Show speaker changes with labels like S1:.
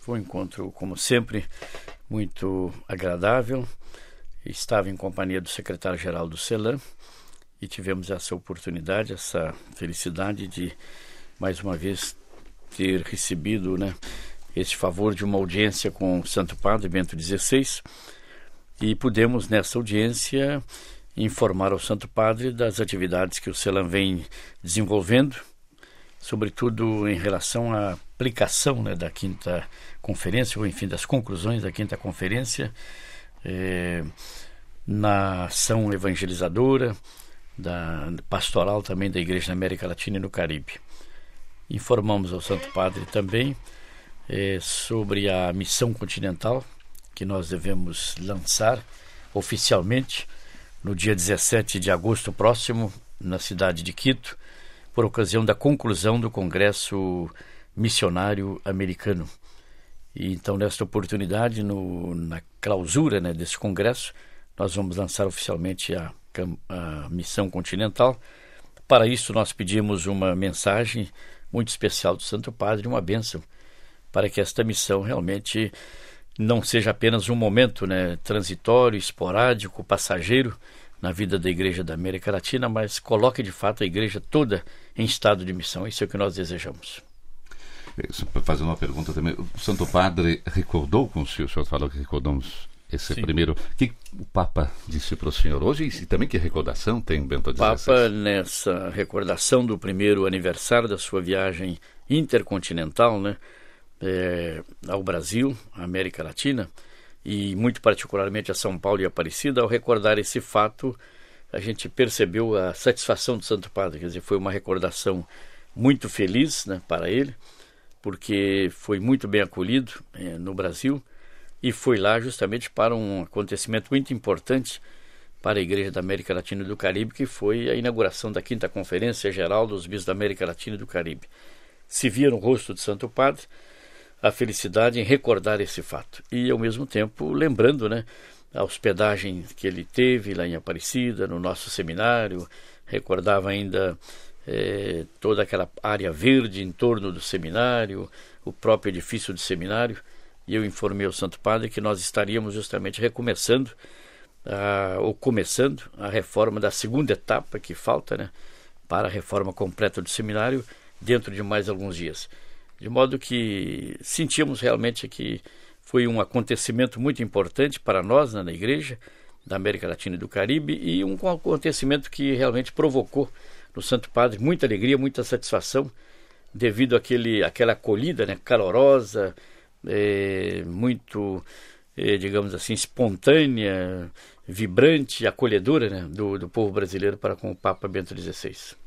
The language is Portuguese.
S1: Foi um encontro, como sempre, muito agradável. Estava em companhia do secretário-geral do CELAM e tivemos essa oportunidade, essa felicidade de, mais uma vez, ter recebido, este favor de uma audiência com o Santo Padre Bento XVI, e pudemos, nessa audiência, informar ao Santo Padre das atividades que o CELAM vem desenvolvendo, sobretudo em relação à aplicação da quinta conferência, ou enfim, das conclusões da quinta conferência, na ação evangelizadora, da pastoral também da Igreja na América Latina e no Caribe. Informamos ao Santo Padre também sobre a missão continental que nós devemos lançar oficialmente no dia 17 de agosto próximo, na cidade de Quito, por ocasião da conclusão do Congresso Missionário Americano. E então, nesta oportunidade, na clausura desse congresso, nós vamos lançar oficialmente a missão continental. Para isso, nós pedimos uma mensagem muito especial do Santo Padre, uma bênção, para que esta missão realmente não seja apenas um momento transitório, esporádico, passageiro na vida da Igreja da América Latina, mas coloque de fato a Igreja toda em estado de missão. Isso é o que nós desejamos.
S2: Para fazer uma pergunta também, o Santo Padre recordou com o senhor falou que recordamos esse
S1: Sim.
S2: primeiro. O que o Papa disse para o senhor hoje e também que recordação tem Bento XVI?
S1: O Papa, nessa recordação do primeiro aniversário da sua viagem intercontinental, ao Brasil, à América Latina, e muito particularmente a São Paulo e Aparecida, ao recordar esse fato, a gente percebeu a satisfação do Santo Padre. Quer dizer, foi uma recordação muito feliz para ele, porque foi muito bem acolhido no Brasil, e foi lá justamente para um acontecimento muito importante para a Igreja da América Latina e do Caribe, que foi a inauguração da quinta Conferência Geral dos Bispos da América Latina e do Caribe. Se via no rosto do Santo Padre a felicidade em recordar esse fato. E, ao mesmo tempo, lembrando a hospedagem que ele teve lá em Aparecida, no nosso seminário, recordava ainda toda aquela área verde em torno do seminário, o próprio edifício do seminário, e eu informei ao Santo Padre que nós estaríamos justamente recomeçando, ou começando a reforma da segunda etapa que falta, para a reforma completa do seminário, dentro de mais alguns dias. De modo que sentimos realmente que foi um acontecimento muito importante para nós, na Igreja da América Latina e do Caribe, e um acontecimento que realmente provocou no Santo Padre muita alegria, muita satisfação, devido àquela acolhida calorosa, muito, digamos assim, espontânea, vibrante, acolhedora do povo brasileiro para com o Papa Bento XVI.